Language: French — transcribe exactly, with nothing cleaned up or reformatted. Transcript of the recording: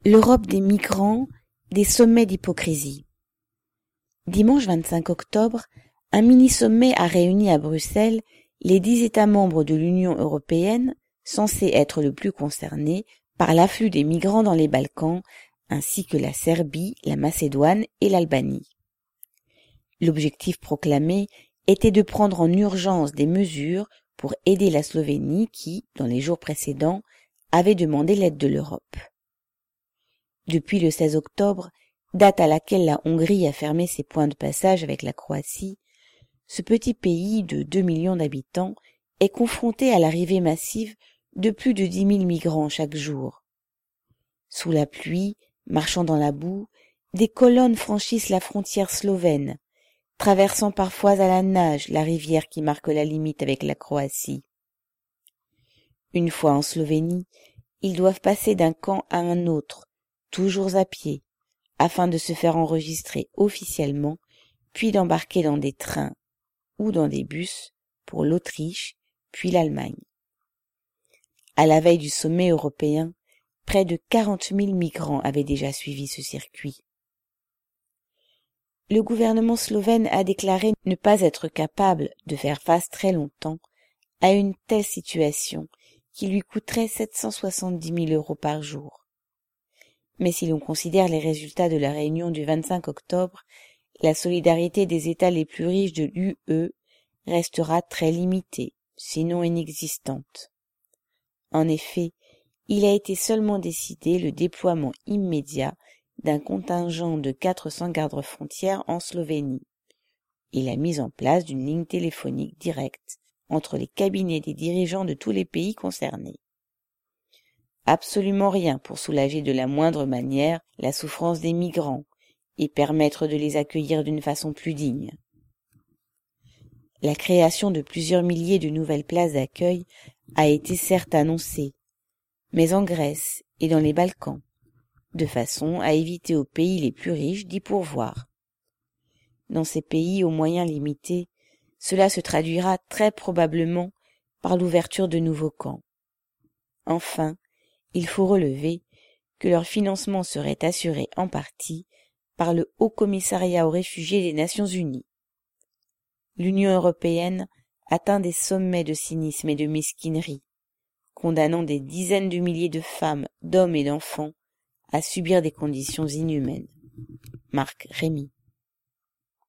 L'Europe des migrants, des sommets d'hypocrisie. Dimanche vingt-cinq octobre, un mini-sommet a réuni à Bruxelles les dix États membres de l'Union européenne, censés être le plus concernés par l'afflux des migrants dans les Balkans, ainsi que la Serbie, la Macédoine et l'Albanie. L'objectif proclamé était de prendre en urgence des mesures pour aider la Slovénie qui, dans les jours précédents, avait demandé l'aide de l'Europe. Depuis le seize octobre, date à laquelle la Hongrie a fermé ses points de passage avec la Croatie, ce petit pays de deux millions d'habitants est confronté à l'arrivée massive de plus de dix mille migrants chaque jour. Sous la pluie, marchant dans la boue, des colonnes franchissent la frontière slovène, traversant parfois à la nage la rivière qui marque la limite avec la Croatie. Une fois en Slovénie, ils doivent passer d'un camp à un autre, toujours à pied, afin de se faire enregistrer officiellement, puis d'embarquer dans des trains ou dans des bus pour l'Autriche, puis l'Allemagne. À la veille du sommet européen, près de quarante mille migrants avaient déjà suivi ce circuit. Le gouvernement slovène a déclaré ne pas être capable de faire face très longtemps à une telle situation qui lui coûterait sept cent soixante-dix mille euros par jour. Mais si l'on considère les résultats de la réunion du vingt-cinq octobre, la solidarité des États les plus riches de l'U E restera très limitée, sinon inexistante. En effet, il a été seulement décidé le déploiement immédiat d'un contingent de quatre cents gardes-frontières en Slovénie et la mise en place d'une ligne téléphonique directe entre les cabinets des dirigeants de tous les pays concernés. Absolument rien pour soulager de la moindre manière la souffrance des migrants et permettre de les accueillir d'une façon plus digne. La création de plusieurs milliers de nouvelles places d'accueil a été certes annoncée, mais en Grèce et dans les Balkans, de façon à éviter aux pays les plus riches d'y pourvoir. Dans ces pays aux moyens limités, cela se traduira très probablement par l'ouverture de nouveaux camps. Enfin, il faut relever que leur financement serait assuré en partie par le Haut Commissariat aux réfugiés des Nations Unies. L'Union européenne atteint des sommets de cynisme et de mesquinerie, condamnant des dizaines de milliers de femmes, d'hommes et d'enfants à subir des conditions inhumaines. Marc Rémy.